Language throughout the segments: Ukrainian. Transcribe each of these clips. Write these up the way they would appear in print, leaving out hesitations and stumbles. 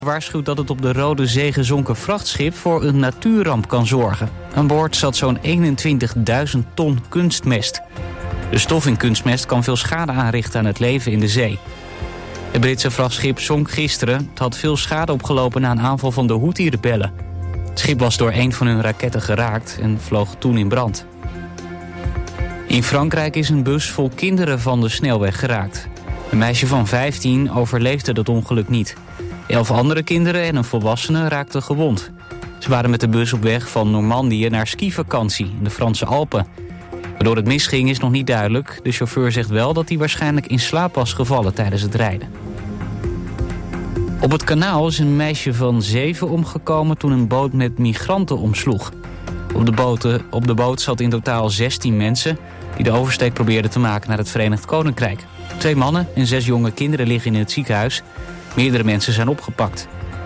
waarschuwt dat het op de Rode Zee gezonken vrachtschip voor een natuurramp kan zorgen. Aan boord zat zo'n 21.000 ton kunstmest. De stof in kunstmest kan veel schade aanrichten aan het leven in de zee. Het Britse vrachtschip zonk gisteren. Het had veel schade opgelopen na een aanval van de Houthi-rebellen. Het schip was door een van hun raketten geraakt en vloog toen in brand. In Frankrijk is een bus vol kinderen van de snelweg geraakt. Een meisje van 15 overleefde dat ongeluk niet. 11 andere kinderen en een volwassene raakten gewond. Ze waren met de bus op weg van Normandië naar skivakantie in de Franse Alpen. Waardoor het misging is nog niet duidelijk. De chauffeur zegt wel dat hij waarschijnlijk in slaap was gevallen tijdens het rijden. Op het kanaal is een meisje van 7 omgekomen toen een boot met migranten omsloeg. Op de boot zat in totaal 16 mensen die de oversteek probeerden te maken naar het Verenigd Koninkrijk. 2 mannen en 6 jonge kinderen liggen in het ziekenhuis. Meerdere mensen zijn opgepakt.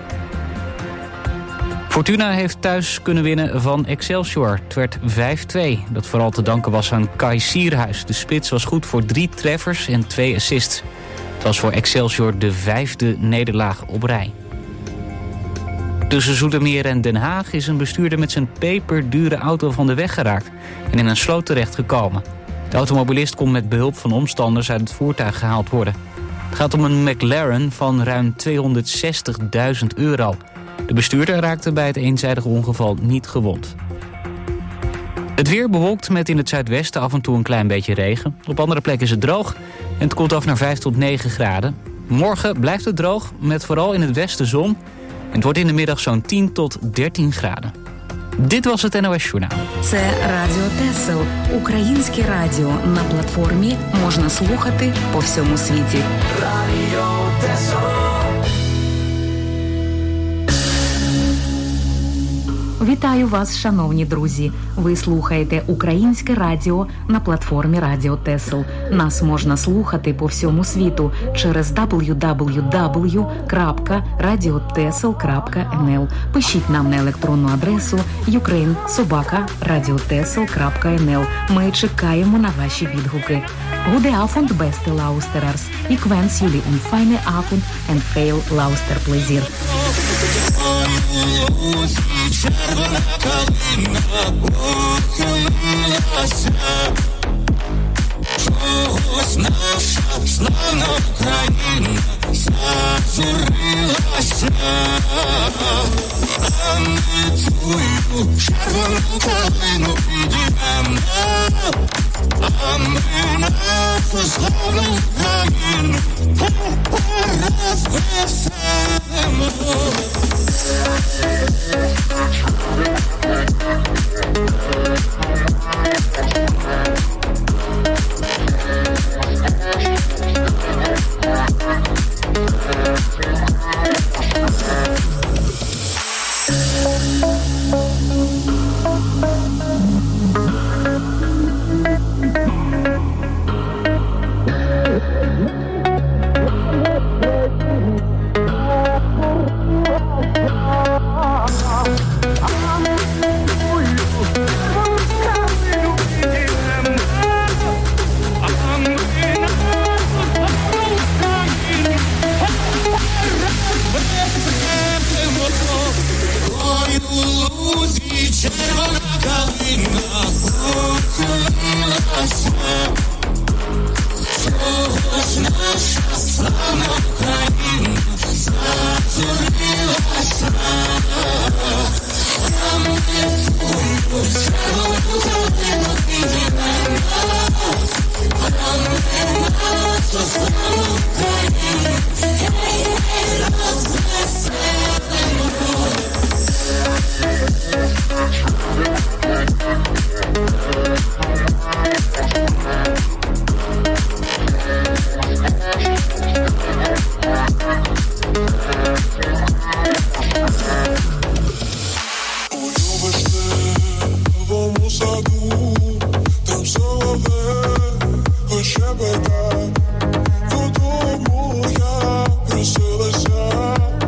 Fortuna heeft thuis kunnen winnen van Excelsior. Het werd 5-2. Dat vooral te danken was aan Kai Sierhuis. De spits was goed voor 3 treffers en 2 assists. Het was voor Excelsior de 5e nederlaag op rij. Tussen Zoetermeer en Den Haag is een bestuurder met zijn peperdure auto van de weg geraakt en in een sloot terechtgekomen. De automobilist kon met behulp van omstanders uit het voertuig gehaald worden. Het gaat om een McLaren van ruim €260.000. De bestuurder raakte bij het eenzijdige ongeval niet gewond. Het weer bewolkt met in het zuidwesten af en toe een klein beetje regen. Op andere plekken is het droog en het koelt af naar 5 tot 9 graden. Morgen blijft het droog met vooral in het westen zon. En het wordt in de middag zo'n 10 tot 13 graden. Dit was het NOS Journaal. Це Радіо Тесел, українське радіо. На платформі можна слухати по всьому світі. Радіо Тесел. Вітаю вас, шановні друзі. Ви слухаєте Українське радіо на платформі Радіо Тесел. Нас можна слухати по всьому світу через www.radiotesel.nl. Пишіть нам на електронну адресу ukraine@radiotesel.nl. Ми чекаємо на ваші відгуки. Gute Abend, beste luisteraars. Ik wens jullie een fijne avond en veel luisterplezier. Червона калина ухилилася, чогось наша славна Україна зажурилася, а ми твою червону калину підіймемо, а ми нашу славну Україну розвеселимо. Додому я просилася.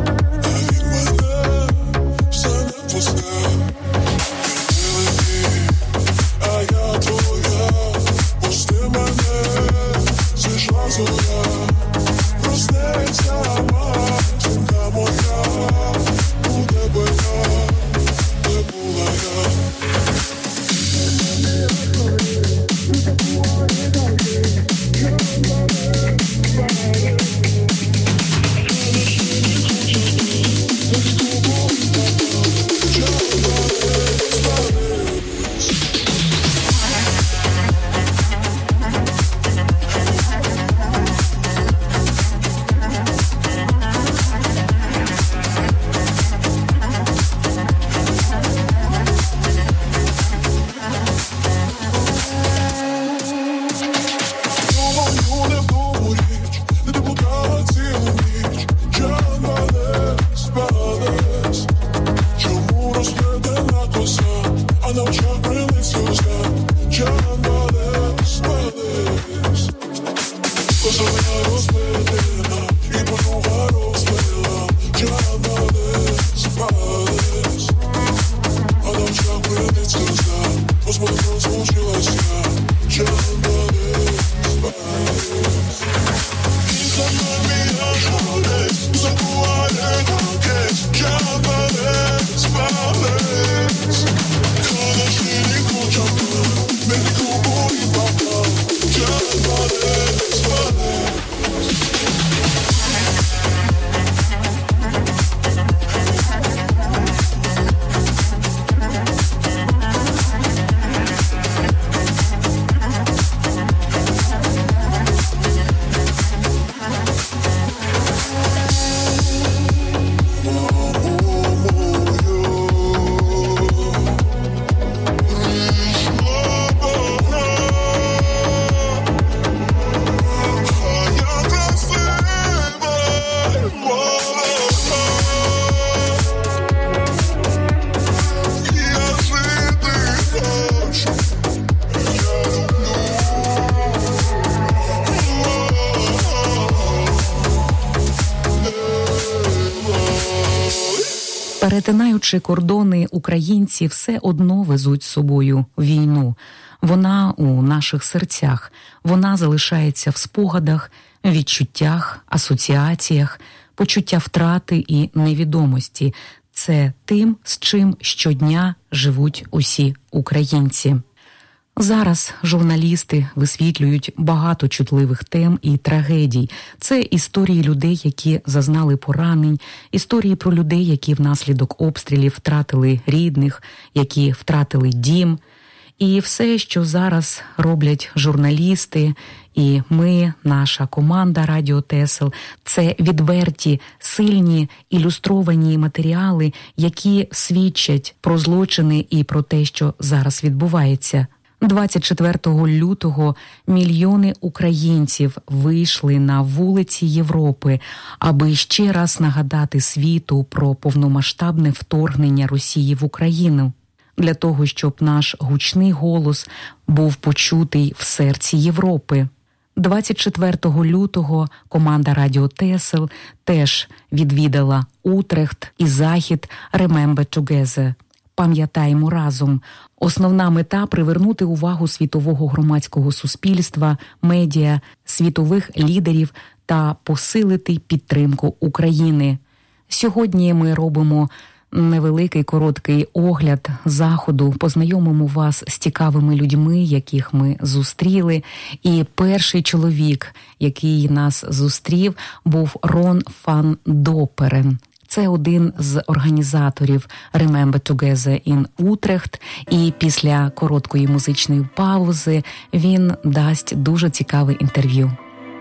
Перетинаючи кордони, українці все одно везуть з собою війну. Вона у наших серцях, вона залишається в спогадах, відчуттях, асоціаціях, почуття втрати і невідомості. Це тим, з чим щодня живуть усі українці. Зараз журналісти висвітлюють багато чутливих тем і трагедій. Це історії людей, які зазнали поранень, історії про людей, які внаслідок обстрілів втратили рідних, які втратили дім. І все, що зараз роблять журналісти, і ми, наша команда Радіо Тесел, це відверті, сильні, ілюстровані матеріали, які свідчать про злочини і про те, що зараз відбувається. 24 лютого мільйони українців вийшли на вулиці Європи, аби ще раз нагадати світу про повномасштабне вторгнення Росії в Україну. Для того, щоб наш гучний голос був почутий в серці Європи. 24 лютого команда Радіо Тесел теж відвідала Утрехт і захід «Remember Together». Пам'ятаємо разом. Основна мета – привернути увагу світового громадського суспільства, медіа, світових лідерів та посилити підтримку України. Сьогодні ми робимо невеликий короткий огляд заходу, познайомимо вас з цікавими людьми, яких ми зустріли. І перший чоловік, який нас зустрів, був Рон Ван Доперен. Це один з організаторів Remember Together in Utrecht. І після короткої музичної паузи він дасть дуже цікаве інтерв'ю.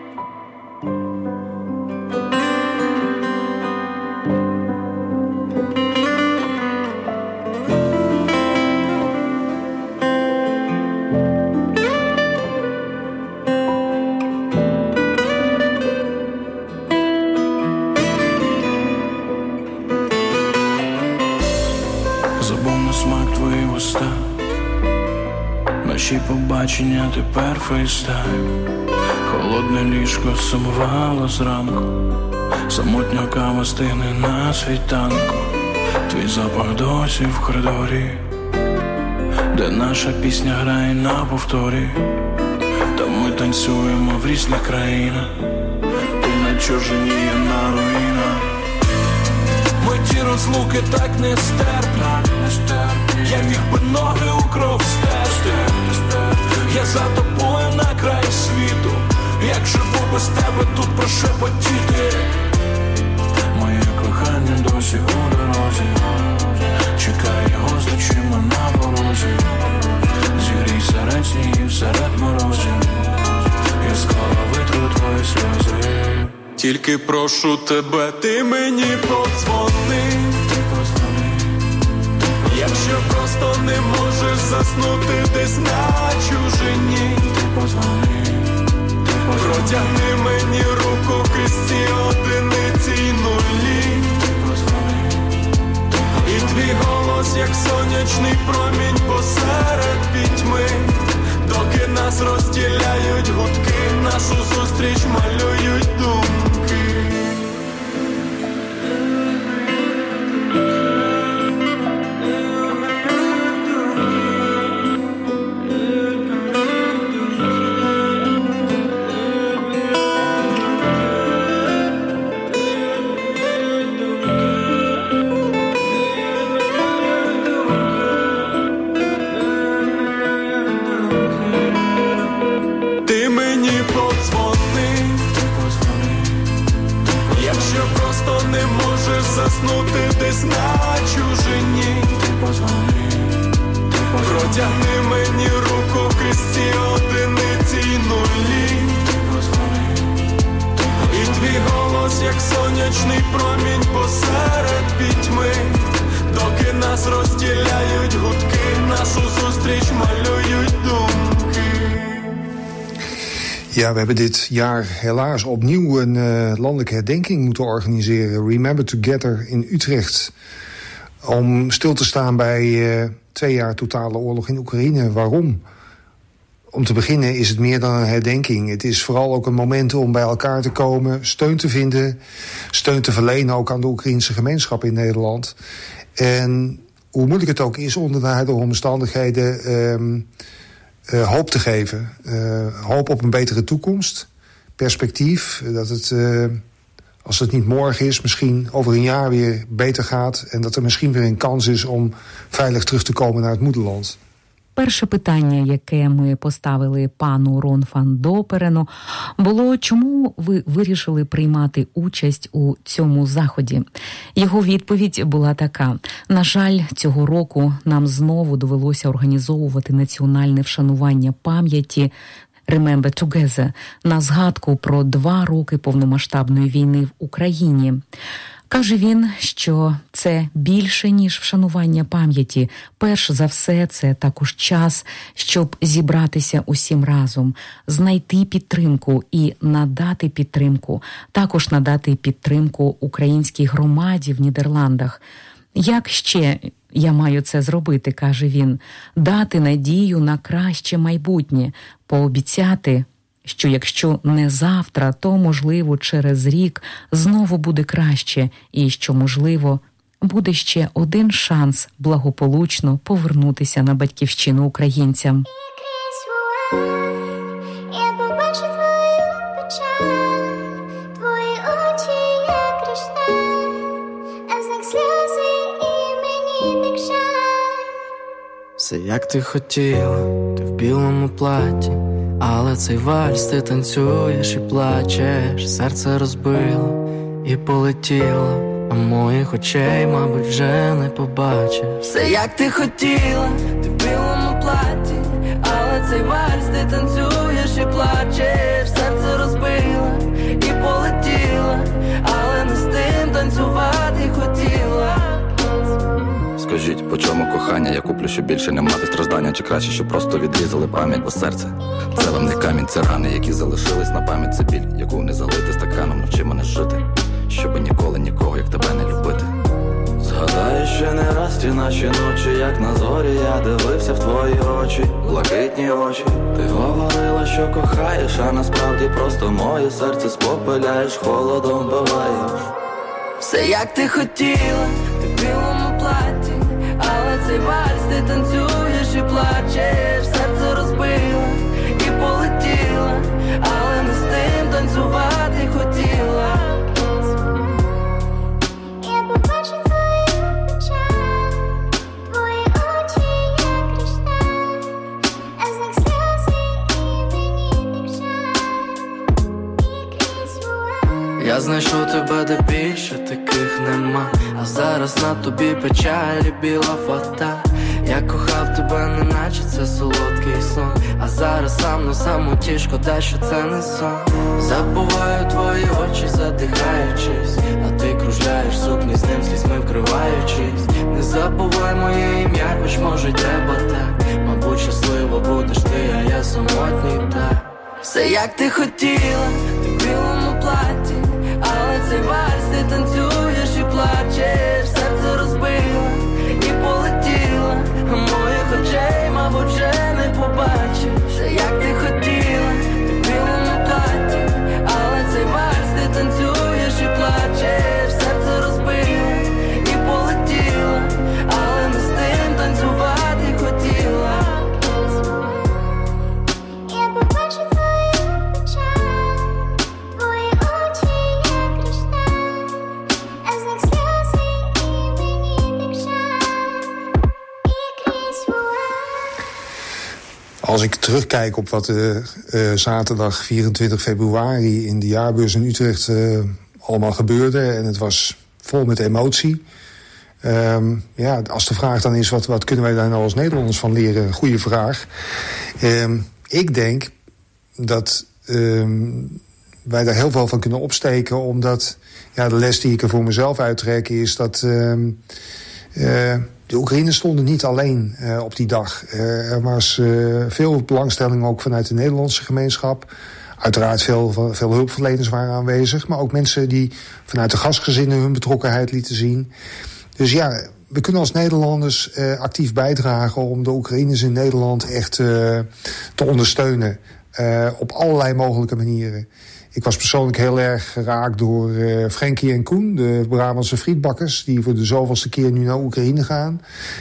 Наші побачення тепер фейстайм. Холодне ліжко сумувало зранку, самотня кава стигне на світанку. Твій запах досі в коридорі, де наша пісня грає на повторі. Там ми танцюємо в різних країнах, ти на чужині, я на руїнах. Ті розлуки так нестерпні, я міг би ноги у кров стерти. Я за тобою на край світу, як живу без тебе тут прошепотіти. Моє кохання досі у дорозі, чекає його з очима на порозі. Зігрій серед снігів, серед морозів, я скоро витру твої сльози. Тільки прошу тебе, ти мені подзвони. Якщо просто не можеш заснути десь на чужині, протягни мені руку крізь ці одиниці й нулі. І твій голос, як сонячний промінь посеред пітьми. Доки нас розділяють гудки, нашу зустріч малюють думки. Заснути десь на чужині, протягни мені руку крізь ці одиниці й нулі. І твій голос, як сонячний промінь посеред пітьми. Doki nas rozdіляють гудки, нашу зустріч малюють думки. Ja, we hebben dit jaar helaas opnieuw een landelijke herdenking moeten organiseren. Remember Together in Utrecht. Om stil te staan bij 2 jaar totale oorlog in Oekraïne. Waarom? om te beginnen is het meer dan een herdenking. Het is vooral ook een moment om bij elkaar te komen, steun te vinden, steun te verlenen ook aan de Oekraïnse gemeenschap in Nederland. En hoe moeilijk het ook is onder de huidige omstandigheden, hoop te geven. Hoop op een betere toekomst, perspectief, dat het, als het niet morgen is, misschien over een jaar weer beter gaat en dat er misschien weer een kans is om veilig terug te komen naar het moederland. Перше питання, яке ми поставили пану Рон Ван Доперену, було, чому ви вирішили приймати участь у цьому заході? Його відповідь була така: на жаль, цього року нам знову довелося організовувати національне вшанування пам'яті Remember Together на згадку про 2 роки повномасштабної війни в Україні. Каже він, що це більше, ніж вшанування пам'яті. Перш за все, це також час, щоб зібратися усім разом, знайти підтримку і надати підтримку. Також надати підтримку українській громаді в Нідерландах. Як ще я маю це зробити, каже він, дати надію на краще майбутнє, пообіцяти, що якщо не завтра, то, можливо, через рік знову буде краще і що, можливо, буде ще один шанс благополучно повернутися на батьківщину українцям. Я побачу твою печаль, твої очі, як кришталь, а знак сльози і мені так жаль. Все як ти хотіла, ти в білому платі, але цей вальс ти танцюєш і плачеш, серце розбило і полетіло, а моїх очей, мабуть, вже не побачиш. Все як ти хотіла, ти в білому платі, але цей вальс ти танцюєш і плачеш, серце розбило і полетіло, але не з тим танцювати хотіла. Скажіть, по чому кохання? Я куплю, щоб більше не мати страждання. Чи краще, щоб просто відрізали пам'ять, бо серце це вам не камінь, це рани, які залишились на пам'ять. Це біль, яку не залити стаканом. Навчи мене жити, щоб ніколи нікого, як тебе, не любити. Згадаю ще не раз ті наші ночі, як на зорі я дивився в твої очі, блакитні очі. Ти говорила, що кохаєш, а насправді просто моє серце спопиляєш, холодом вбиваєш. Все як ти хотіла, ти в білому платі, але цей вальс ти танцюєш і плачеш, серце розбило і полетіло, але не з тим танцювати хотіла. Я побачу твою печаль, твої очі, як кришталь, а знак сльози і мені так жаль, і крізь вуаль. Я знайшов тебе, де більше таких нема, а зараз на тобі печаль і біла фата. Я кохав тебе, неначе це солодкий сон, а зараз сам на самоті, шкода, що це не сон. Забуваю твої очі, задихаючись, а ти кружляєш сукні з ним, слізьми вкриваючись. Не забувай моє ім'я, хоч може й треба так, мабуть щасливо будеш ти, а я самотній так. Все як ти хотіла, ти в білому платі, але цей вальс ти танцюєш і плачеш, серце розбило і полетіло, а моїх очей, мабуть, вже не побачиш. Все як ти хотіла, ти в білому платі, але цей вальс ти танцюєш і плачеш, серце розбило і полетіло, але не з тим танцювати хотіла. Я побачу твою печаль, твої очі, як кришталь, а знак сльози і мені так жаль, і крізь вуаль. Als ik terugkijk op wat zaterdag 24 februari in de jaarbeurs in Utrecht allemaal gebeurde, en het was vol met emotie. Ja, als de vraag dan is, wat kunnen wij daar nou als Nederlanders van leren? Goeie vraag. Ik denk dat wij daar heel veel van kunnen opsteken, omdat ja, de les die ik er voor mezelf uittrek is dat de Oekraïners stonden niet alleen op die dag. Er was veel belangstelling ook vanuit de Nederlandse gemeenschap. Uiteraard veel hulpverleners waren aanwezig, maar ook mensen die vanuit de gastgezinnen hun betrokkenheid lieten zien. Dus ja, we kunnen als Nederlanders actief bijdragen om de Oekraïners in Nederland echt te ondersteunen. Op allerlei mogelijke manieren. Ik was persoonlijk heel erg geraakt door Frenkie en Koen, de Brabantse frietbakkers, die voor de zoveelste keer nu naar Oekraïne gaan.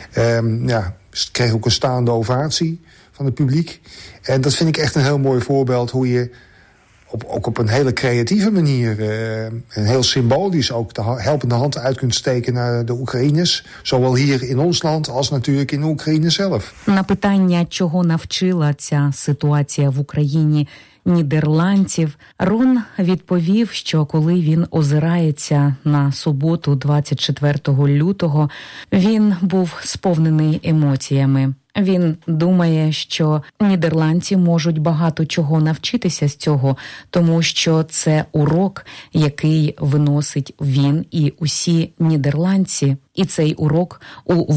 Ze kregen ook een staande ovatie van het publiek. En dat vind ik echt een heel mooi voorbeeld hoe je ook op een hele creatieve manier en heel symbolisch ook de helpende hand uit kunt steken naar de Oekraïners. Zowel hier in ons land als natuurlijk in Oekraïne zelf. На питання, чого навчила ця ситуація в Україні нідерландців, Рон відповів, що коли він озирається на суботу 24 лютого, він був сповнений емоціями. Він думає, що нідерландці можуть багато чого навчитися з цього, тому що це урок, який виносить він і усі нідерландці. І цей урок у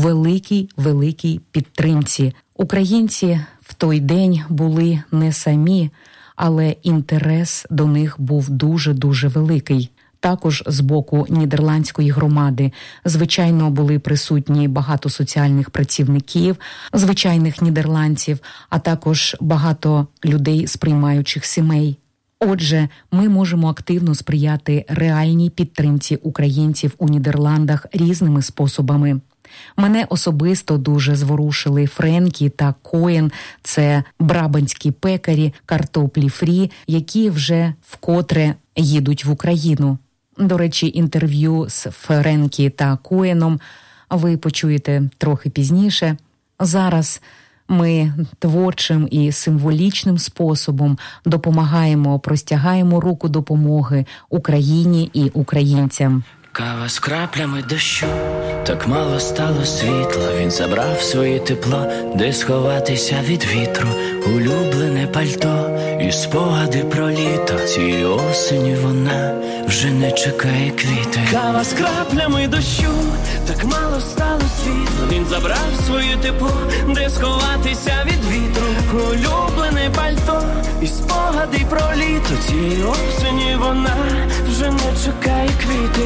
великій підтримці. Українці в той день були не самі, але інтерес до них був дуже-дуже великий. Також з боку нідерландської громади, звичайно, були присутні багато соціальних працівників, звичайних нідерландців, а також багато людей з приймаючих сімей. Отже, ми можемо активно сприяти реальній підтримці українців у Нідерландах різними способами. Мене особисто дуже зворушили Френкі та Коен, це брабантські пекарі, картоплі фрі, які вже вкотре їдуть в Україну. До речі, інтерв'ю з Френкі та Коеном ви почуєте трохи пізніше. Зараз ми творчим і символічним способом допомагаємо, простягаємо руку допомоги Україні і українцям. Кава з краплями дощу, так мало стало світла. Він забрав своє тепло, де сховатися від вітру. Улюблене пальто і спогади про літо. Цієї осені вона вже не чекає квіти. Кава з краплями дощу, так мало стало світла. Він забрав своє тепло, де сховатися від вітру. Улюблене пальто і спогади про літо. Цієї осені вона вже не чекає квіти.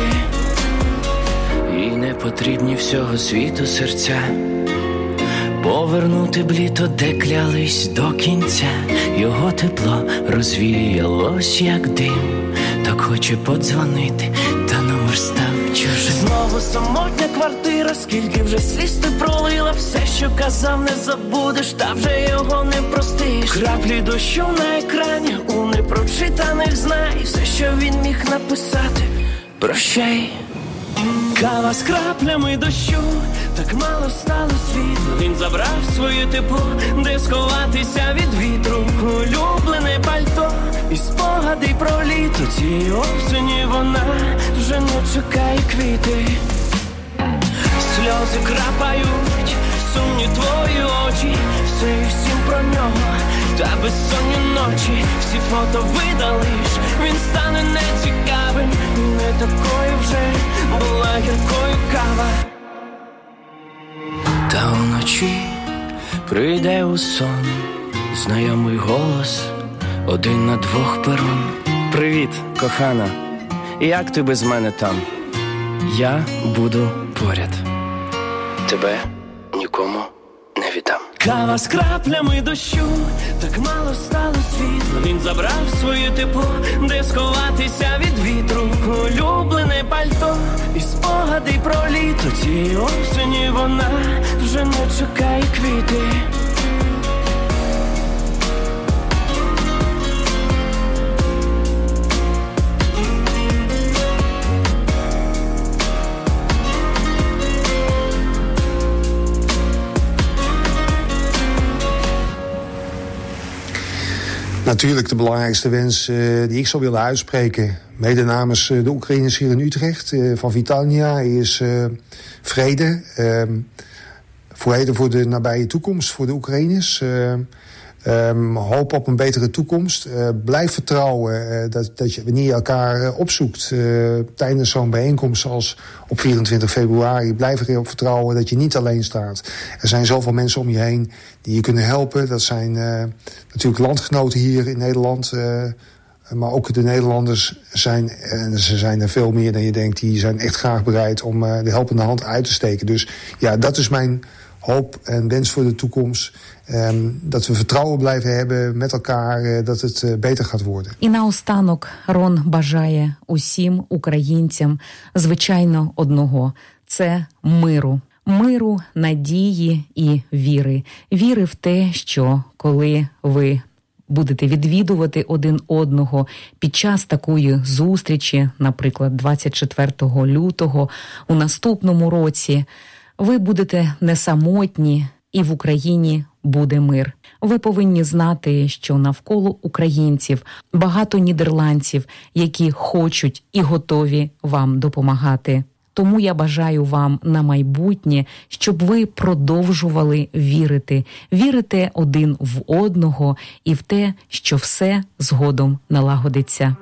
І не потрібні всього світу серця повернути б літо, де клялись до кінця. Його тепло розвіялось, як дим. Так хоче подзвонити, та номер став чужим. Знову самотня квартира, скільки вже сліз ти пролила. Все, що казав, не забудеш, та вже його не простиш. Краплі дощу на екрані, у непрочитаних знай. Все, що він міг написати, прощай. Кава з краплями дощу, так мало стало світла. Він забрав своє тепло, де сховатися від вітру. Улюблене пальто і спогади про літо. Цієї осені вона вже не чекає квіти. Сльози крапають, сумні твої очі. Все і всім про нього, та безсонні ночі. Всі фото видалиш, він стане нецікавим. Не такою вже була гіркою кава. Та вночі прийде у сон знайомий голос, один на двох перон. Привіт, кохана, як ти без мене там? Я буду поряд. Тебе нікому не віддам. Кава з краплями дощу, так мало стало світла. Він забрав своє тепло, де сховатися від вітру. Улюблене пальто і спогади про літо. Цієї осені вона вже не чекає квіти. Natuurlijk de belangrijkste wens die ik zou willen uitspreken, mede namens de Oekraïners hier in Utrecht, van Vitalnia, is vrede. Vrede voor de nabije toekomst voor de Oekraïners. Hoop op een betere toekomst. Blijf vertrouwen dat je, wanneer je elkaar opzoekt tijdens zo'n bijeenkomst zoals op 24 februari... blijf erop vertrouwen dat je niet alleen staat. Er zijn zoveel mensen om je heen die je kunnen helpen. Dat zijn natuurlijk landgenoten hier in Nederland. Maar ook de Nederlanders zijn, en ze zijn er veel meer dan je denkt, die zijn echt graag bereid om de helpende hand uit te steken. Dus ja, dat is mijn hoop en wens voor de toekomst. Dat we vertrouwen blijven hebben met elkaar, dat het beter gaat worden. І наостанок Рон бажає усім українцям, звичайно, одного – це миру. Миру, надії і віри. Віри в те, що коли ви будете відвідувати один одного під час такої зустрічі, наприклад, 24 лютого у наступному році, ви будете не самотні і в Україні буде мир. Ви повинні знати, що навколо українців багато нідерландців, які хочуть і готові вам допомагати. Тому я бажаю вам на майбутнє, щоб ви продовжували вірити. Вірити один в одного і в те, що все згодом налагодиться.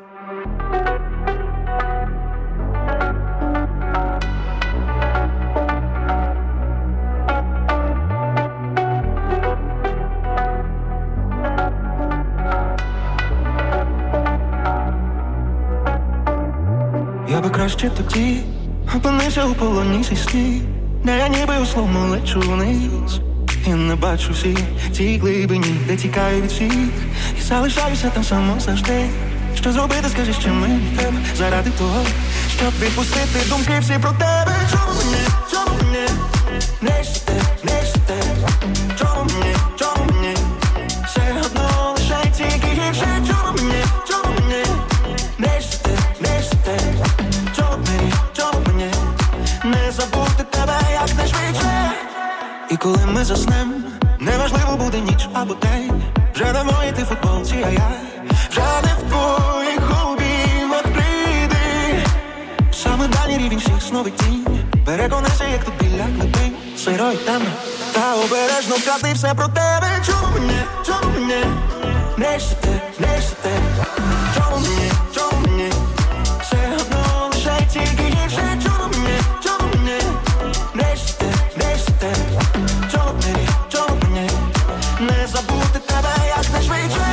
Я би краще тоді опинився у полоні цей слід, де я ніби условно лечу вниз. І не бачу всі ці глибині, де тікаю від всіх. І залишаюся там само завжди. Що зробити, скажи, що мені треба заради того, щоб відпустити думки всі про тебе. Чому мені не щите, не щите? Чому мені все одно лише тільки гірше? Чому мені не щите, не щите? Чому мені не забути тебе якнайшвидше? І коли ми заснем, неважливо буде ніч або день. Вже не в моїй ти футболці, а я вже не в твоїх обіймах. Прийди саме дальній рівень всіх снових тінь. Переконайся, як тут біля клепи, сиро і темно, та обережно вклади все про тебе. Чому мені не щите, не щите? Чому мені все одно лише тільки гірше? Чому мені не щите, не щите? Чому мені не забути тебе якнайшвидше?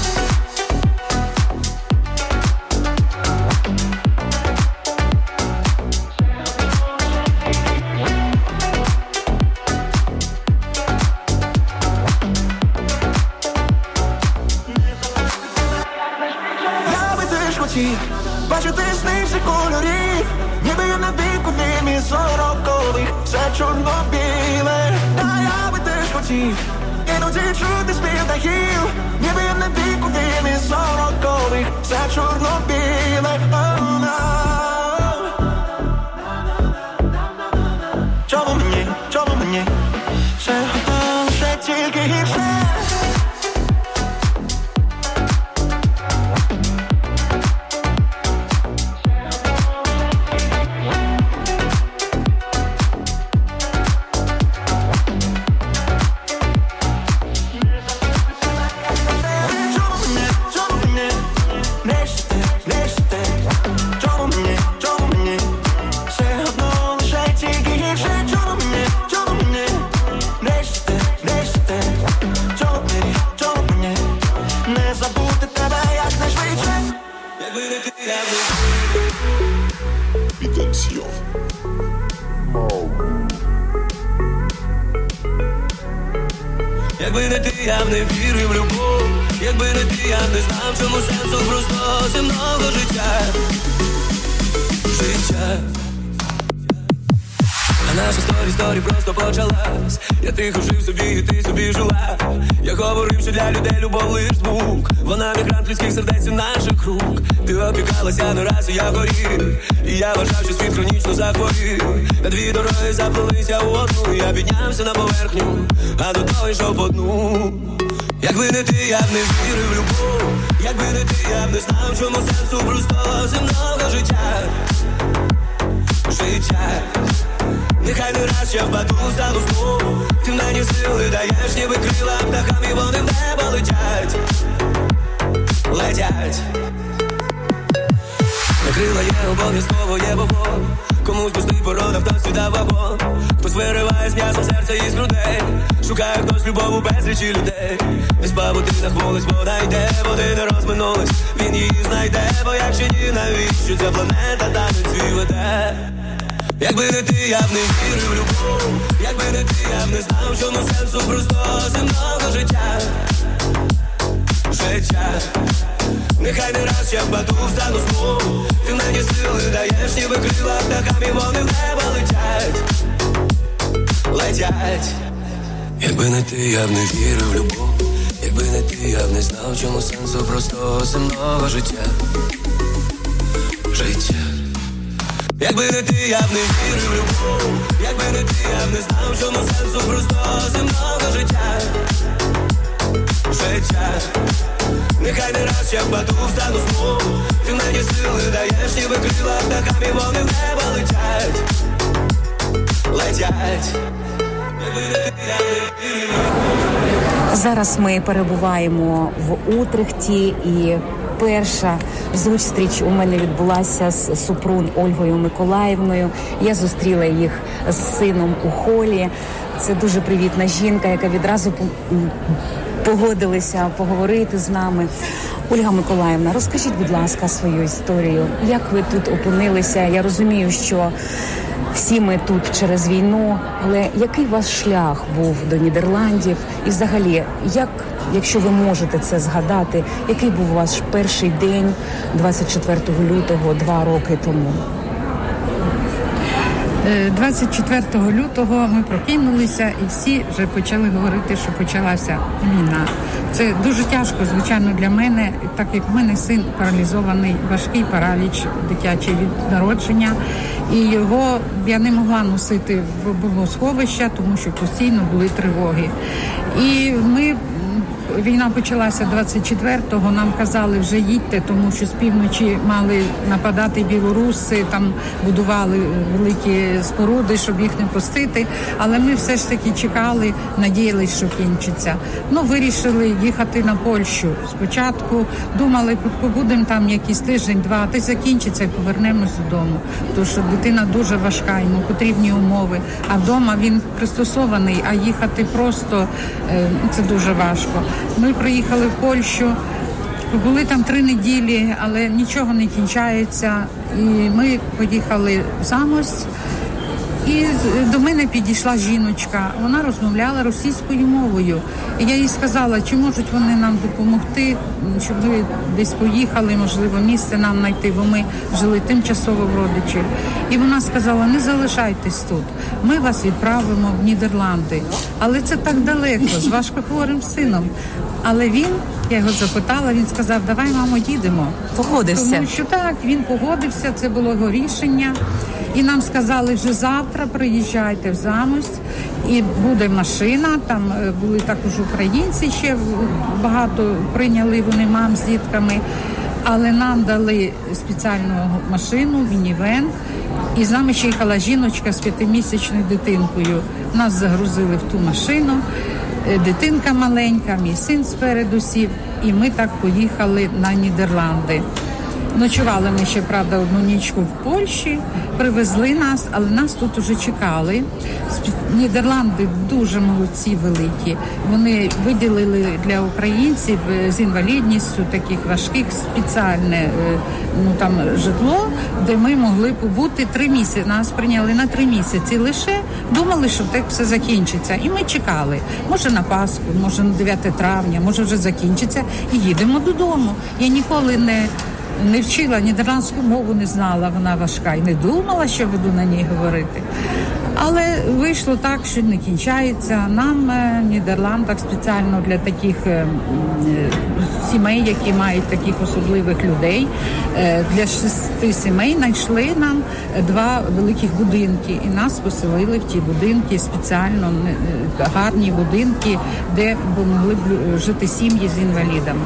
Я би теж хотів бачити сни всіх кольорів, ніби я на дику дим із сорокових, все чорно-біле. Та я би теж хотів іноді чути спів дахів, ніби я на дику дим із сорокових, все чорно-біле. Чому мені все одно лише тільки гірше? Якби не ти, я б не вірив в любов. Якби не ти, я б не знав, чому сенсу просто земного життя. А наша сторі просто почалась. Я тихо жив собі, і ти собі жила. Я говорив, що для людей любов лиш звук. Вона мігрант людських сердець і наших рук. Ти опікалася не раз, і я горів. І я вважав, що світ хронічно захворів. На дві дороги заплелися у одну. Я піднявся на поверхню, а до того йшов по дну. Якби не ти, я б не вірив в любов. Якби не ти, я б не знав, чому сенсу простого земного життя. Нехай не раз я впаду, стану знову. Ти мені сили даєш, ніби крила птахам, і вони в небо летять. На крила є обов'язково, є вогонь. Комусь пустий порода, хтось віддав вагон. Хтось вириває з м'яса серця із грудей. Шукає хтось любов у безлічі людей. Десь по будинах вулиць вода йде, води не розминулись, він її знайде. Бо якщо ні, навіщо ця планета танець свій веде? Якби не ти, я б не вірив в любов. Якби не ти, я б не знав, що на сенсу просто земного життя. Життя. Нехай не раз я впаду, встану знову. Ти мені сили даєш, ніби крила птахами, вони в небо летять. Летять. Якби не ти, я б не вірив в любов. Якби не ти, я б не знав, чому сенсу простого земного життя. Життя. Якби не ти, я б не вірив в любов. Якби не ти, я б не знав, чому сенсу простого земного життя. Життя. Нехай не раз я впаду, встану знову. Ти мені сили даєш, ніби крила птахами, вони в небо летять. Летять. Зараз ми перебуваємо в Утрехті, і перша зустріч у мене відбулася з Супрун Ольгою Миколаївною. Я зустріла їх з сином у холі. Це дуже привітна жінка, яка відразу погодилася поговорити з нами. Ольга Миколаївна, розкажіть, будь ласка, свою історію. Як ви тут опинилися? Я розумію, що всі ми тут через війну, але який ваш шлях був до Нідерландів? І взагалі, якщо ви можете це згадати, який був ваш перший день 24 лютого 2 роки тому? 24 лютого ми прокинулися і всі вже почали говорити, що почалася війна. Це дуже тяжко, звичайно, для мене, так як в мене син паралізований, важкий параліч дитячий від народження. І його я не могла носити в бомбосховище, тому що постійно були тривоги. І війна почалася 24-го, нам казали, вже їдьте, тому що з півночі мали нападати білоруси, там будували великі споруди, щоб їх не пустити. Але ми все ж таки чекали, надіялись, що кінчиться. Вирішили їхати на Польщу. Спочатку думали, побудемо там якийсь тиждень-два, та й закінчиться і повернемось додому. Тому що дитина дуже важка, йому потрібні умови. А вдома він пристосований, а їхати просто це дуже важко. Ми приїхали в Польщу, були там 3 неділі, але нічого не кінчається. І ми поїхали в Замость, і до мене підійшла жіночка. Вона розмовляла російською мовою. І я їй сказала, чи можуть вони нам допомогти, щоб ви десь поїхали, можливо, місце нам знайти, бо ми жили тимчасово в родичів. І вона сказала, не залишайтесь тут, ми вас відправимо в Нідерланди. Але це так далеко, з важкохворим сином. Але я його запитала, він сказав, давай, мамо, їдемо. Погодився. Тому що так, він погодився, це було його рішення. І нам сказали, вже завтра приїжджайте в Замость, і буде машина, там були також українці ще багато, прийняли вони мам з дітками, але нам дали спеціальну машину, мінівен, і з нами ще їхала жіночка з 5-місячною дитинкою. Нас загрузили в ту машину, дитинка маленька, мій син спереду сів, і ми так поїхали на Нідерланди. Ночували ми ще, правда, 1 нічку в Польщі, привезли нас, але нас тут уже чекали. Нідерланди дуже молодці, великі. Вони виділили для українців з інвалідністю, таких важких, спеціальне житло, де ми могли побути 3 місяці. Нас прийняли на 3 місяці лише, думали, що так все закінчиться. І ми чекали. Може на Пасху, може на 9 травня, може вже закінчиться, і їдемо додому. Я ніколи не вчила, нідерландську мову не знала, вона важка, і не думала, що буду на ній говорити. Але вийшло так, що не кінчається. Нам в Нідерландах спеціально для таких сімей, які мають таких особливих людей, для 6 сімей знайшли нам 2 великих будинки. І нас поселили в ті будинки, спеціально гарні будинки, де могли б жити сім'ї з інвалідами.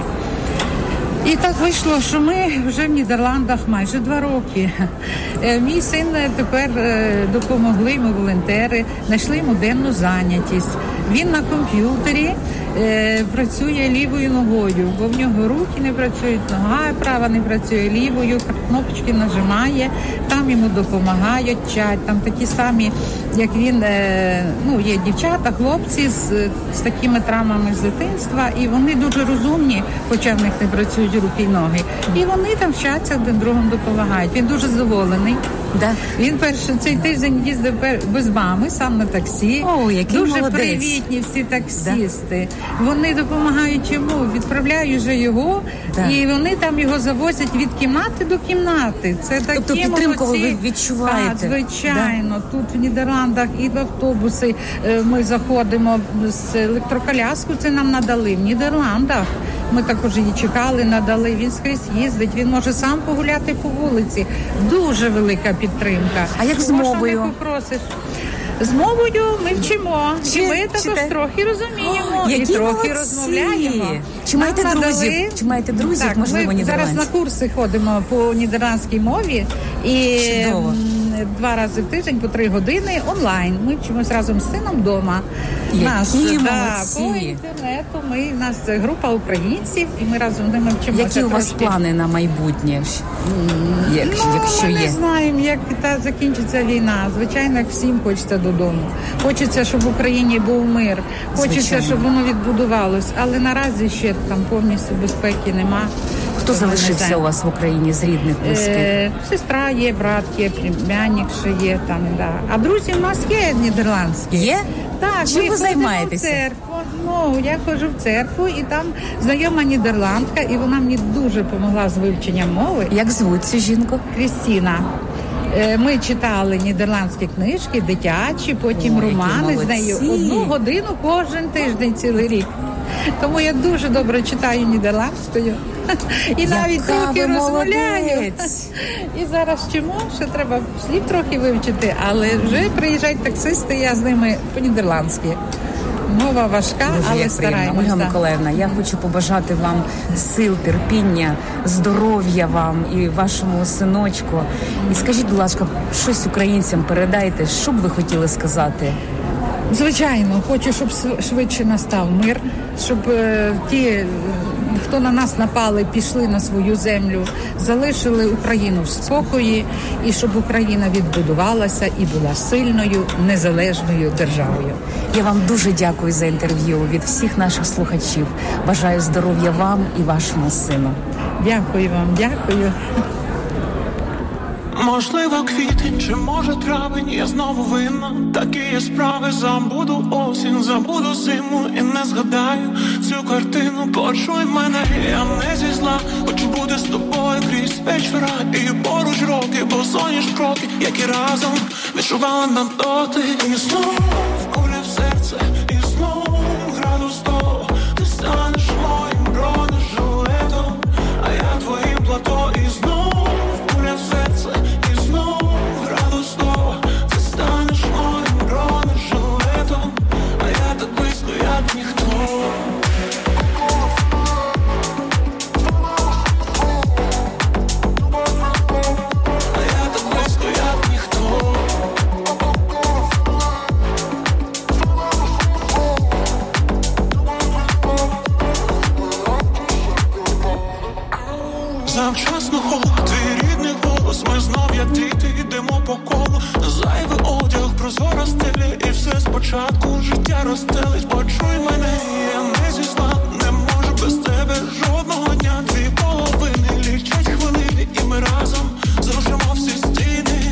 І так вийшло, що ми вже в Нідерландах майже 2 роки. Мій син тепер допомогли, ми волонтери, знайшли йому денну зайнятість. Він на комп'ютері працює лівою ногою, бо в нього руки не працюють, нога права не працює лівою, кнопочки нажимає, там йому допомагають, вчать, там такі самі як він, є дівчата, хлопці з такими травмами з дитинства, і вони дуже розумні, хоча в них не працюють руки і ноги. І вони там вчаться, один другому допомагають. Він дуже задоволений. Да. Він цей тиждень їздив без мами, сам на таксі. О, який дуже молодець. Привітні всі таксісти. Да. Вони допомагають йому, відправляють вже його, і вони там його завозять від кімнати до кімнати. Це такі тобто підтримку молодці. Ви відчуваєте? Так, звичайно. Да. Тут в Нідерландах і в автобуси ми заходимо з електроколяску, це нам надали в Нідерландах. Ми також її чекали, надали, він скрізь їздить, він може сам погуляти по вулиці. Дуже велика підтримка. А як з мовою? Що не попросиш? З мовою ми вчимо, і ми також трохи розуміємо, і трохи розмовляємо. Чи маєте друзів? Чи маєте друзів, так, можливо, ми зараз на курси ходимо по нідерландській мові. І чудово. 2 рази в тиждень по 3 години онлайн. Ми вчимось разом з сином вдома. Які По інтернету. У нас група українців, і ми разом з ними вчимося. Які у вас плани на майбутнє? Якщо ми є? не знаємо, як закінчиться війна. Звичайно, як всім хочеться додому. Хочеться, щоб в Україні був мир. Хочеться, Звичайно. щоб воно відбудувалось. Але наразі ще там повністю безпеки нема. Хто залишився у вас в Україні з рідних, близьких? Сестра є, брат є, племянник ще є там, да. А друзі у нас є нідерландські. Є? Так, чим ви займаєтеся? В церкву. Я ходжу в церкву, і там знайома нідерландка, і вона мені дуже допомогла з вивченням мови. Як звуть цю жінку? Крістіна. Ми читали нідерландські книжки, дитячі, потім романи з нею 1 годину кожен тиждень, цілий рік. Тому я дуже добре читаю нідерландською. І навіть трохи розмовляю. І зараз вчимо, що треба слів трохи вивчити, але вже приїжджають таксисти, я з ними по-нідерландськи. Мова важка, дуже але стараємося. Ольга Миколаївна, я хочу побажати вам сил, терпіння, здоров'я вам і вашому синочку. І скажіть, будь ласка, щось українцям передайте, що б ви хотіли сказати? Звичайно, хочу, щоб швидше настав мир, щоб ті, хто на нас напали, пішли на свою землю, залишили Україну в спокої, і щоб Україна відбудувалася і була сильною, незалежною державою. Я вам дуже дякую за інтерв'ю від всіх наших слухачів. Бажаю здоров'я вам і вашому сину. Дякую вам, дякую. Можливо, квітень, чи може травень, я знову винна. Такі є справи, забуду осінь, забуду зиму і не згадаю цю картину. Почуй мене, я не зі зла, хочу бути з тобою крізь вечора і поруч роки, бо соняш кроки, які разом відчували нам дотик. І знов куля в серце, і знов градус того, ти станеш моїм бронежилетом, а я твоїм плато. І знов куля в серце, як ніхто. А я так близько, як ніхто. Завчасно холод, твій рідний голос, ми знов як діти йдемо по колу. Зайвий одяг, прозора стелі, і все спочатку життя розстелить. Почуй мене, я не зі зла, не можу без тебе жодного дня. 2 половини лічать хвилини, і ми разом зрушимо всі стіни.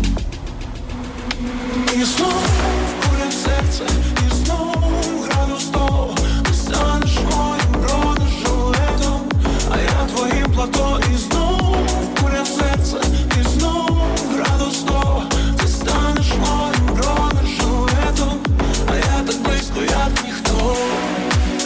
І знов куля в серце, і знов градус того, ти станеш моїм бронежилетом, а я твоїм плато. І знов куля в серце, і знов градус того, ти станеш моїм бронежилетом, а я так близько, як ніхто.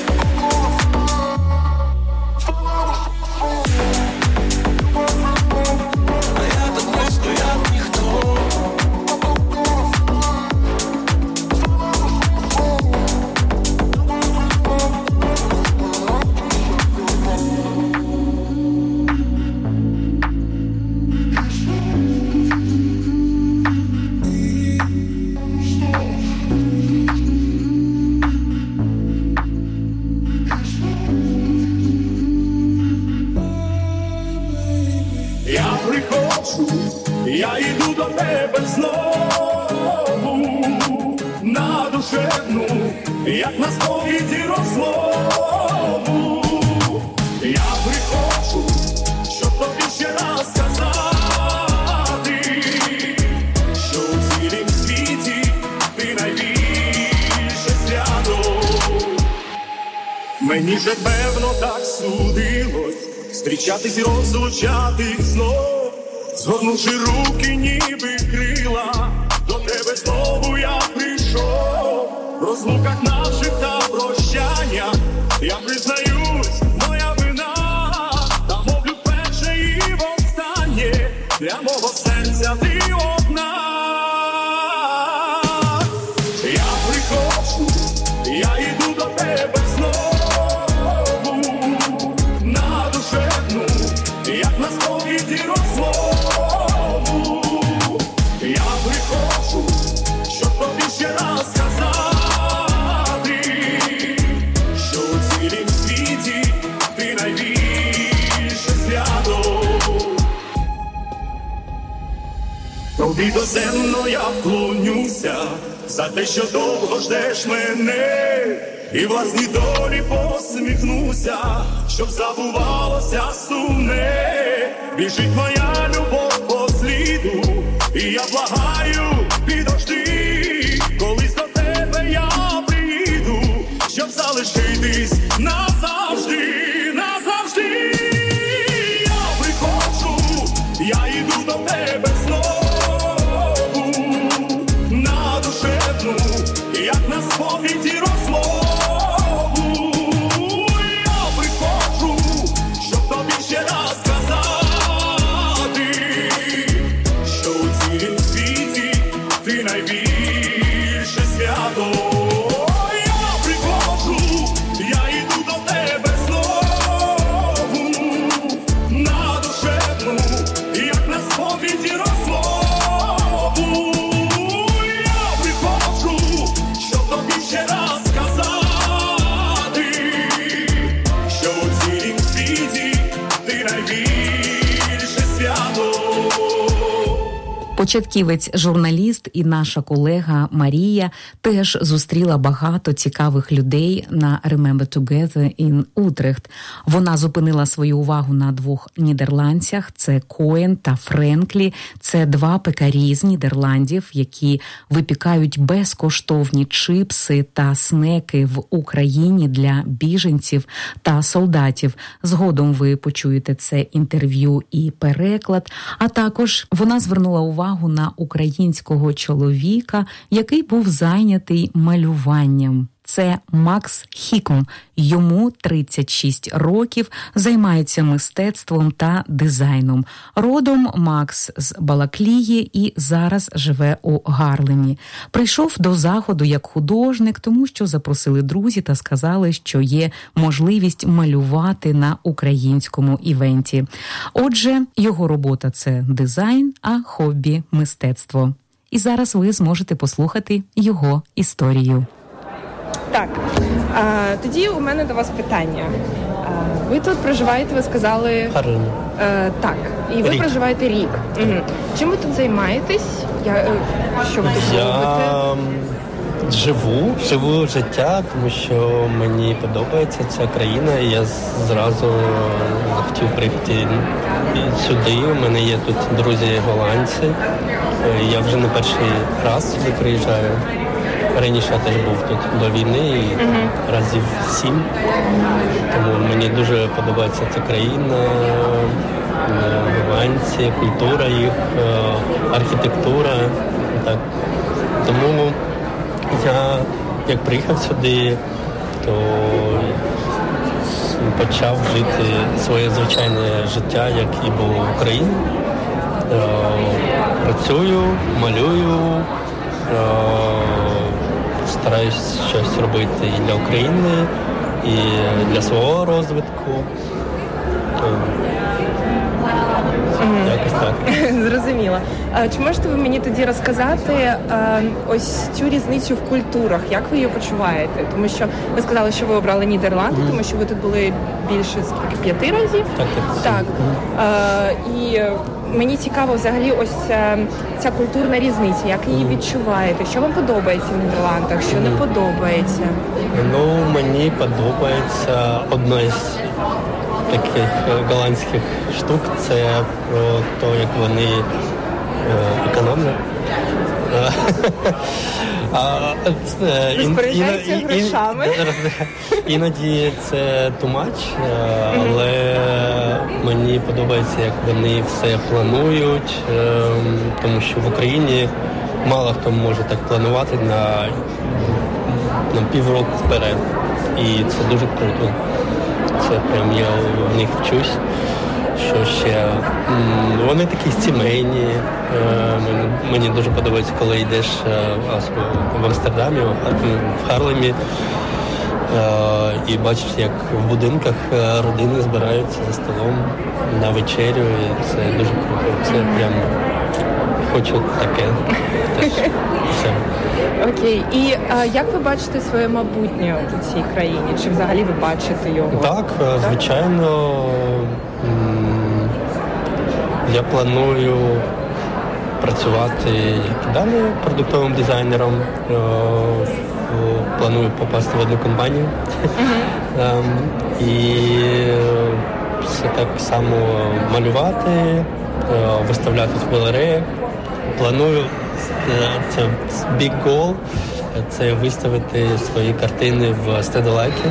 душевну, як на сповіді розмову. Я приходжу, щоб тобі ще раз сказати, що у цілім світі ти найбільше свято. Мені же певно так судилось зустрічатись і розлучатись знов, згорнувши руки ніби крила, до тебе знову я прийшов. В розлуках наших та прощаннях я признаюсь, моя вина, та мовлю перше і востаннє, для мого серця ти одна. Я приходжу, я йду до тебе знову, на душевну, як на сповіді розмову. Я приходжу, щоб тобі ще раз сказати, що у цілім світі ти найбільше свято. Тобі доземно я вклонюся за те, що довго ждеш мене, і власній долі посміхнуся, щоб забувалося сумне. Біжить моя любов по сліду, і я благаю, підожди, колись до тебе я приїду, щоб залишитись назавжди, назавжди. Я приходжу, я йду до тебе знову, на душевну, як на сповіді розмову. Я приходжу, щоб тобі ще раз сказати, що у цілім світі ти найбільше свято. Я приходжу, я йду до тебе знову, на душевну, як на сповіді розмову. Я приходжу, щоб тобі ще раз сказати, що у цілім світі ти найбільше свято. Початківець, журналіст і наша колега Марія теж зустріла багато цікавих людей на Remember Together in Utrecht. Вона зупинила свою увагу на двох нідерландцях – це Коен та Френклі. Це два пекарі з Нідерландів, які випікають безкоштовні чипси та снеки в Україні для біженців та солдатів. Згодом ви почуєте це інтерв'ю і переклад. А також вона звернула увагу на українського чоловіка, який був зайнятий малюванням. Це Макс Хіком. Йому 36 років, займається мистецтвом та дизайном. Родом Макс з Балаклії і зараз живе у Гарлемі. Прийшов до Заходу як художник, тому що запросили друзі та сказали, що є можливість малювати на українському івенті. Отже, його робота – це дизайн, а хобі – мистецтво. І зараз ви зможете послухати його історію. Так, тоді у мене до вас питання. Ви тут проживаєте, ви сказали... Гарлем. Так, і ви проживаєте рік. Угу. Чим ви тут займаєтесь? Що ви тут робите? Живу життя, тому що мені подобається ця країна, і я зразу захотів приїхати сюди. У мене є тут друзі голландці. Я вже не перший раз сюди приїжджаю. Раніше я теж був тут до війни і разів 7. Тому мені дуже подобається ця країна, голландці, культура їх, архітектура. Так. Тому я, як приїхав сюди, то почав жити своє звичайне життя, як і було в Україні. Працюю, малюю, стараюсь щось робити і для України, і для свого розвитку. Якось так. Зрозуміло. Чи можете ви мені тоді розказати ось цю різницю в культурах? Як ви її почуваєте? Тому що ви сказали, що ви обрали Нідерланди, тому що ви тут були більше 5 разів. Так. І мені цікаво взагалі ось ця культурна різниця, як її відчуваєте? Що вам подобається в Нідерландах, що не подобається? Ну, мені подобається одна із таких голландських штук, це про те, як вони економлять. Розпоряджаються грошами. Іноді це too much, але мені подобається, як вони все планують, тому що в Україні мало хто може так планувати на півроку вперед. І це дуже круто. Це прям я в них вчусь. Що ще? Вони такі сімейні. Мені дуже подобається, коли йдеш в Амстердамі, в Харлемі, і бачиш, як в будинках родини збираються за столом на вечерю. І це дуже круто. Це прям хочу таке теж. Все. Окей. І як ви бачите своє майбутнє у цій країні? Чи взагалі ви бачите його? Так, звичайно. Я планую працювати як і далі продуктовим дизайнером. Планую попасти в одну компанію. І все так само малювати, виставляти в галереях. Планую, це big goal, це виставити свої картини в Стедолайкі.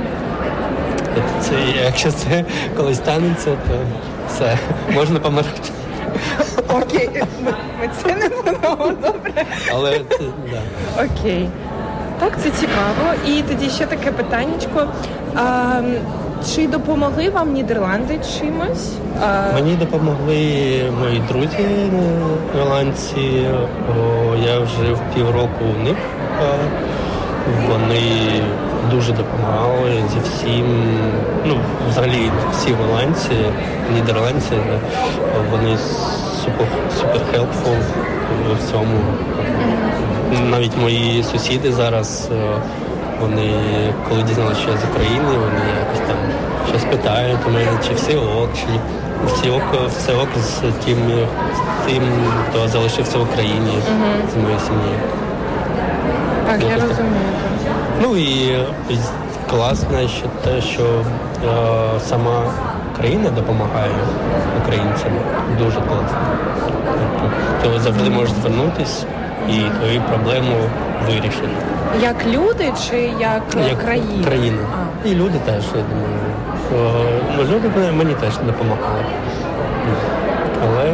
Якщо це колись станеться, то все, можна помирати. Окей, ми це не будемо, добре. Але це, да. Окей. Так, це цікаво. І тоді ще таке питаннячко. Чи допомогли вам Нідерланди чимось? Мені допомогли мої друзі голландці. Я жив півроку у них. Вони дуже допомагали зі всім. Ну, взагалі всі голландці, нідерландці, вони супер helpful в цьому. Навіть мої сусіди зараз, вони, коли дізналися, що я з України, вони якось там щось питають у мене, чи все ок, чи все ок з тим, хто залишився в Україні, з моєю сім'єю. Так, я розумію. Ну і класно ще те, що сама країна допомагає українцям. Дуже класно. Ти завжди можеш звернутися і твою проблему вирішити. Як люди чи як країна? Країна. І люди теж, я думаю. Люди мені теж допомагали. Але,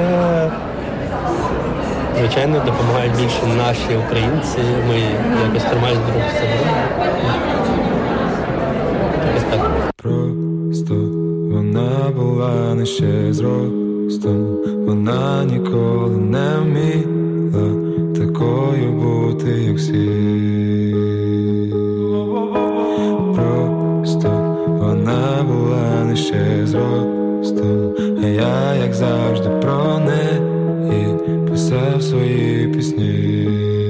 звичайно, допомагають більше наші українці. Ми якось тримаємо друг з собою. Якось так. Просто вона була не ще зростом. Вона ніколи не вміла такою бути, як всі. Просто вона була не ще зростом. А я, як завжди, про неї писав свої пісні.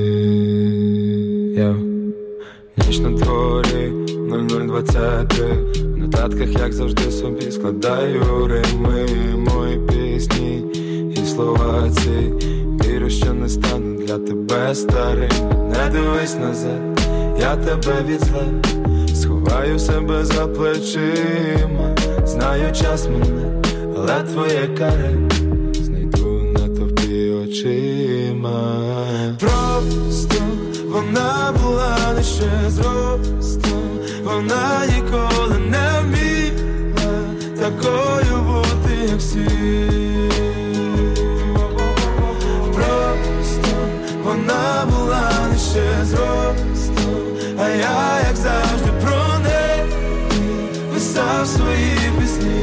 Ніч на дворі 00:23. В нотатках, як завжди, собі складаю рими. Мої пісні і слова ці. Вірю, що не стану для тебе старим. Не дивись назад, я тебе від зла сховаю себе за плечима. Знаю, час мене, але твоє каре знайду на тобі очима. Просто вона була не ще зростом. Вона ніколи не вміла такою бути, як всі. Просто вона була не ще зростом. А я, як завжди, про неї писав свої пісні.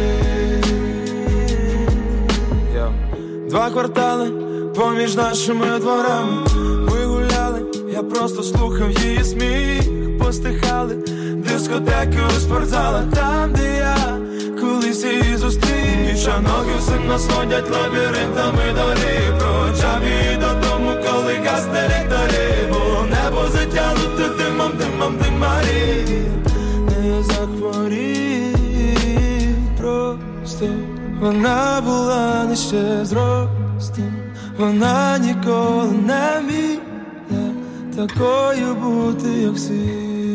2 квартали поміж нашими дворами. Ми гуляли, я просто слухав її сміх. Постихали дискотеки у спортзалах, там, де я колись її зустрів. Ніжаноги все нас водять лабіринтами доріг. Проводжав її додому, коли гасне ліхтарі. Бо небо затягнуте димом димарі. Не захворів, просто Вона була не ще зростом, вона ніколи не вміла такою бути, як всі.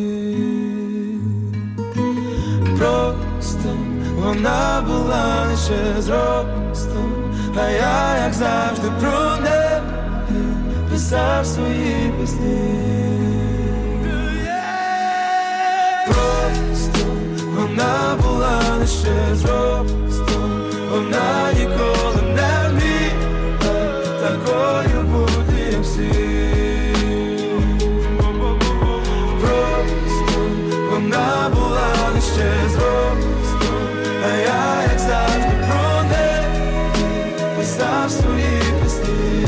Просто вона була не ще зростом, а я, як завжди, про неї писав свої пісні. Просто вона була не ще зростом, вона ніколи не вміла такою бути, як всі. Просто вона була не ще зростом, а я, як завжди, про неї писав свої пісні.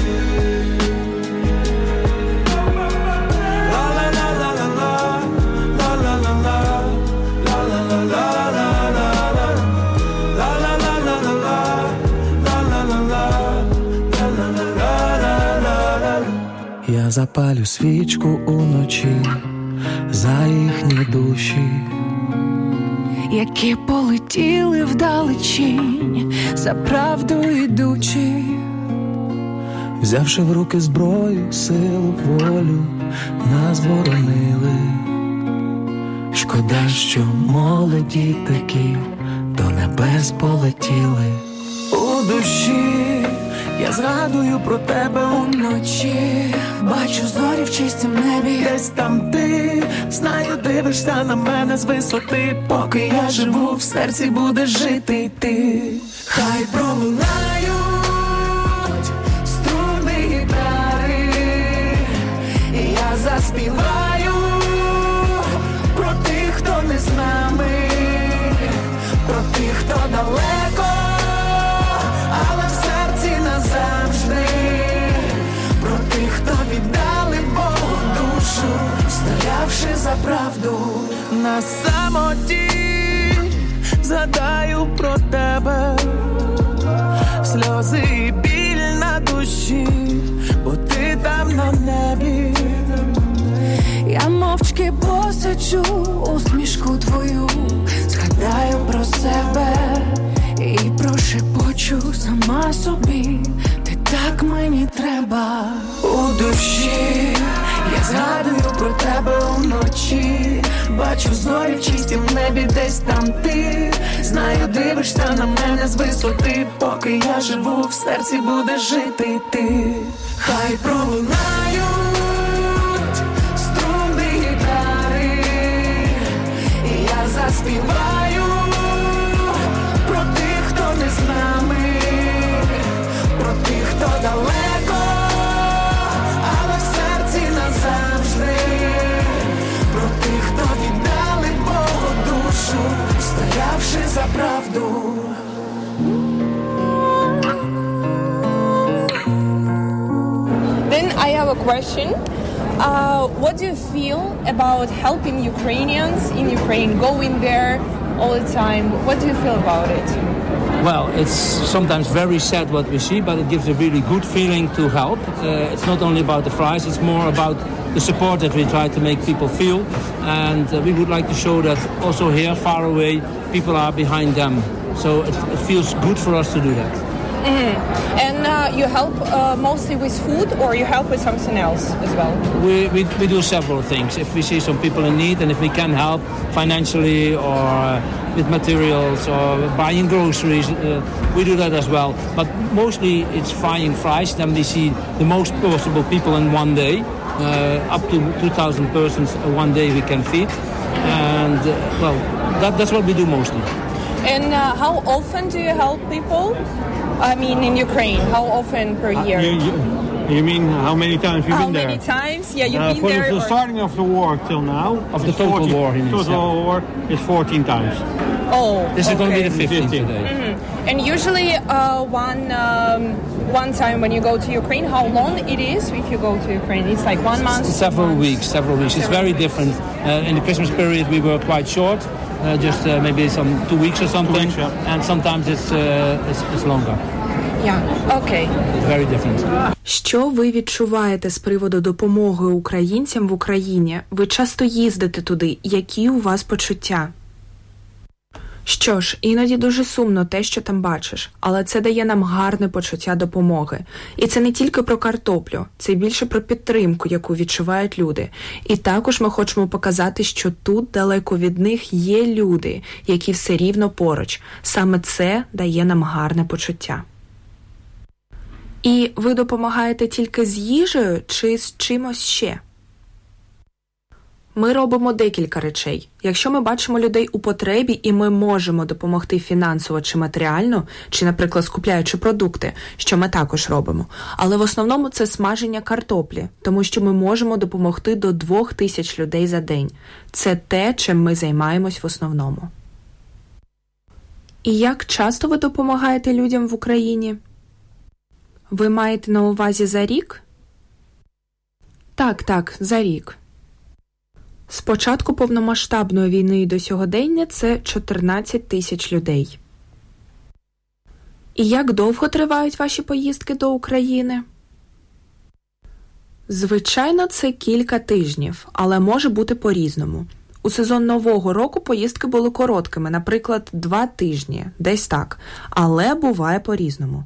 Я запалю свічку уночі за їхні душі, які полетіли вдалечінь, за правду ідучи. Взявши в руки зброю, силу, волю, нас боронили. Шкода, що молоді такі до небес полетіли. У душі я згадую про тебе уночі, бачу зорі в чистім небі. Десь там ти, знаю, дивишся на мене з висоти. Поки я живу, в серці будеш жити ти. Хай пролунають струни гітари, і я заспіваю про тих, хто не з нами, про тих, хто далеко, але в серці назавжди, про тих, хто віддали Богу душу, стоявши за правду. На самоті згадаю про тебе, сльози і біль на душі, бо ти там на небі. Я мовчки посиджу усмішку твою, згадаю про себе і прошепочу сама собі, ти так мені треба. У душі я згадую про тебе уночі, бачу зорі в чистім небі, десь там ти, знаю, дивишся на мене з висоти. Поки я живу, в серці будеш жити ти. Хай пролунають струни гітари, і я заспіваю про тих, хто не з нами, про тих, хто далеко, але в серці назавжди, про тих, хто віддали Богу душу, стоявши за правду. Then I have a question. What do you feel about helping Ukrainians in Ukraine, going there all the time? What do you feel about it? Well, it's sometimes very sad what we see, but it gives a really good feeling to help. It's not only about the fries, it's more about the support that we try to make people feel. And we would like to show that also here, far away, people are behind them. So it feels good for us to do that. Mm-hmm. And you help mostly with food, or you help with something else as well? We do several things. If we see some people in need, and if we can help financially or with materials or buying groceries, we do that as well. But mostly it's frying fries. Then we see the most possible people in one day. Up to 2,000 persons one day we can feed. And well, that's what we do mostly. And how often do you help people? I mean, in Ukraine, how often per year? You mean how many times we've been there? How many times? Yeah, you've been there. For the starting of the war till now. Of the total war, he means. Total war is 14 times. Oh, this is going to be the 15th 15th. today. Mm-hmm. And usually one time when you go to Ukraine, how long it is if you go to Ukraine? It's like 1 month? Several weeks. It's very different. In the Christmas period we were quite short, just maybe 2 weeks or something. 2 weeks, yeah. And sometimes it's longer. Yeah, okay. It's very different. Що ви відчуваєте з приводу допомоги українцям в Україні? Ви часто їздите туди. Які у вас почуття? Що ж, іноді дуже сумно те, що там бачиш, але це дає нам гарне почуття допомоги. І це не тільки про картоплю, це більше про підтримку, яку відчувають люди. І також ми хочемо показати, що тут далеко від них є люди, які все рівно поруч. Саме це дає нам гарне почуття. І ви допомагаєте тільки з їжею чи з чимось ще? Ми робимо декілька речей. Якщо ми бачимо людей у потребі і ми можемо допомогти фінансово чи матеріально, чи, наприклад, скупляючи продукти, що ми також робимо. Але в основному це смаження картоплі, тому що ми можемо допомогти до 2000 людей за день. Це те, чим ми займаємось в основному. І як часто ви допомагаєте людям в Україні? Ви маєте на увазі за рік? Так, за рік. З початку повномасштабної війни і до сьогодення це 14 тисяч людей. І як довго тривають ваші поїздки до України? Звичайно, це кілька тижнів, але може бути по-різному. У сезон Нового року поїздки були короткими, наприклад, 2 тижні, десь так, але буває по-різному.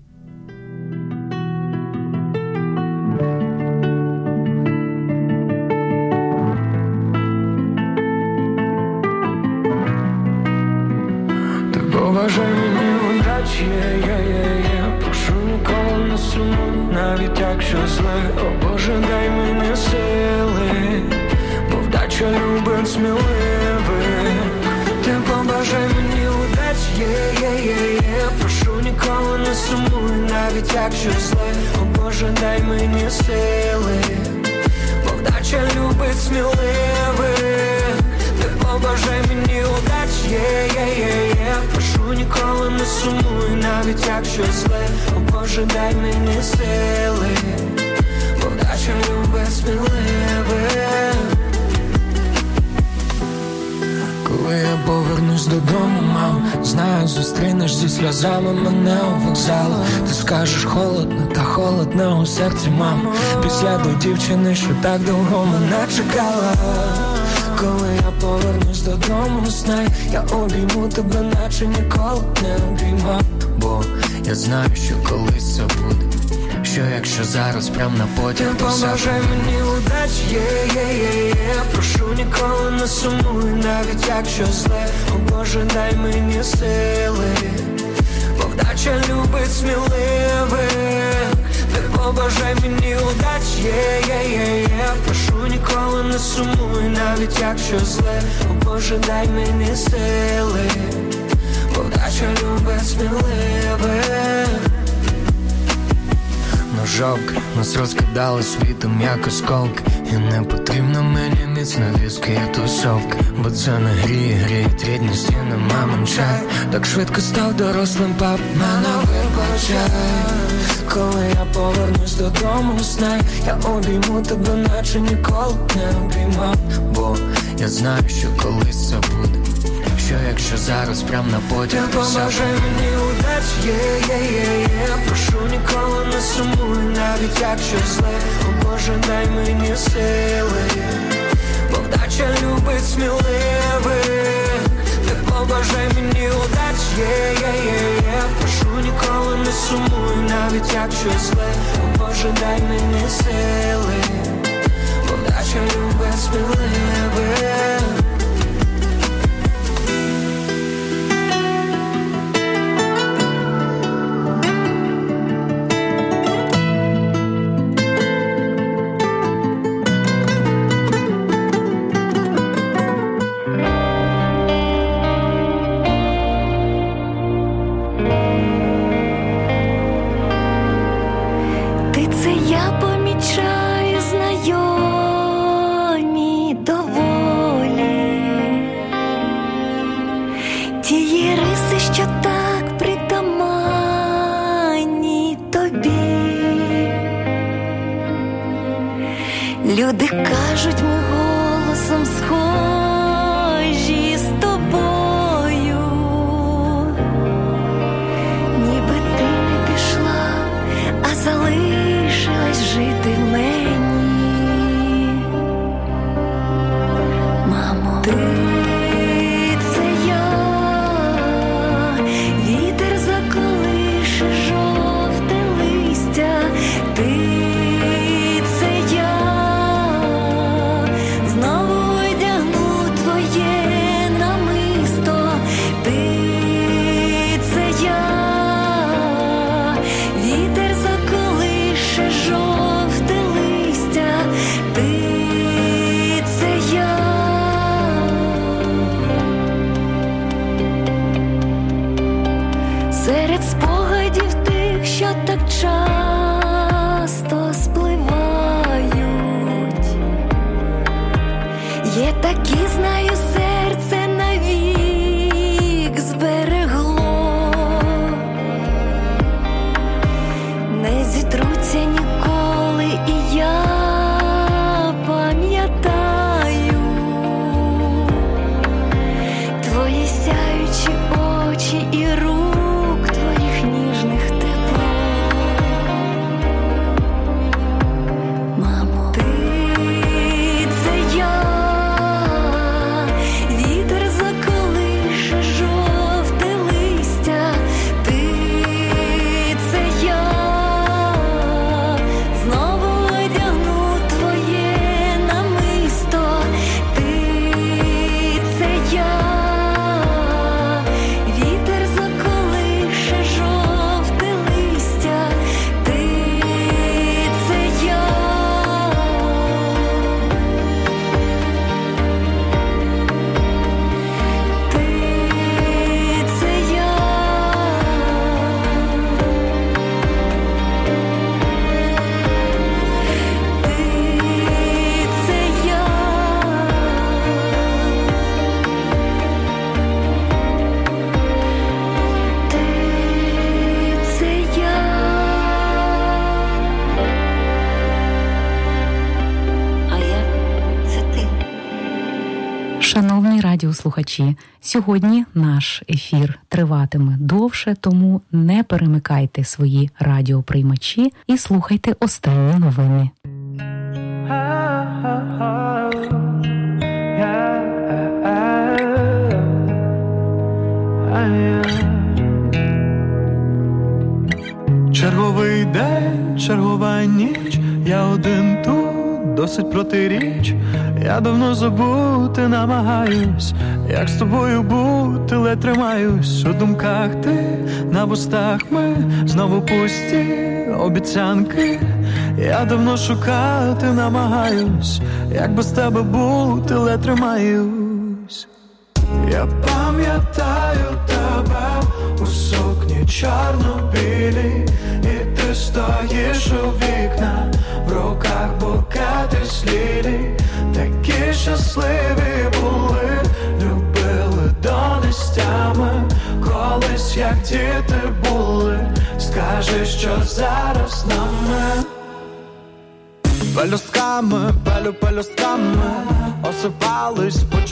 Побажай мені удачі, прошу ніколи не сумуй, навіть якщо зле. О Боже, дай мені сили, бо вдача любить сміливих. Ти побажай мені удачі, прошу ніколи не сумуй, навіть якщо зле. О Боже, дай мені сили, бо вдача любить сміливих. Ти побажай мені удачі, прошу ніколи не сумуй, навіть якщо зле. О Боже, дай мені сили, бо вдача любить сміливих. Коли я повернусь додому, мам, знаю, зустрінеш зі сльозами мене у вокзалу. Ти скажеш холодно, та холодно у серці, мам, після до дівчини, що так довго мене чекала. Коли я повернусь додому, знай, я обійму тебе, наче ніколи не обіймав. Бо я знаю, що колись це буде, що якщо зараз прям на потяг ти побажай мені удачі, прошу ніколи не сумуй, навіть якщо зле. О Боже, дай мені сили, бо вдача любить сміливих. Ти побажай мені удачі, прошу ніколи не сумуй, навіть якщо зле. О Боже, дай мені сили, бо вдача любить сміливих. Ножовка нас розкидали світом, як осколки, і не потрібно мені міцна віска і тусовка, бо це не гріють рідні стіни, мамин чай. Так швидко став дорослим, пап, мене вибачай. Коли я повернусь додому, знай, я обійму тебе, наче ніколи не обіймав. Бо я знаю, що колись це буде, що якщо зараз прям на потяг ти побажай мені удачі, прошу ніколи не сумуй, навіть якщо зле. О Боже, дай мені сили, бо вдача любить сміливих. Ти побажай мені удачі, прошу ніколи не сумуй, навіть якщо зле. О Боже, дай мені сили, бо вдача любить сміливих. Люди кажуть, ми голосом схожі з тобою, ніби ти не пішла, а залишилась жити в мені. Мамо, ти це я, Є такі, знаю, серце навік зберегло, не зітруться ніколи, і я пам'ятаю твої сяючі очі і рук твоїх ніжних тепло. Мамо, ти – це я, вітер заколише жовте листя. Ти – це я, знову одягну твоє намисто. Ти – це я, вітер заколише жовте листя. Ти – це я. Шановні радіослухачі, сьогодні наш ефір триватиме довше, тому не перемикайте свої радіоприймачі і слухайте останні новини. Черговий день, чергова ніч, я один тут, досить протиріч. Я давно забути намагаюсь, як з тобою бути, ледь тримаюсь. У думках ти, на вустах ми, знову пусті обіцянки. Я давно шукати намагаюсь, як без тебе бути, ледь тримаюсь. Я пам'ятаю тебе у сукні чорно-білій, і ти стоїш у вікна, в руках букети з лілій. Такі щасливі були, любили до нестями, колись як діти були. Скажи, що зараз нами пелюстками, пелюстками осипались.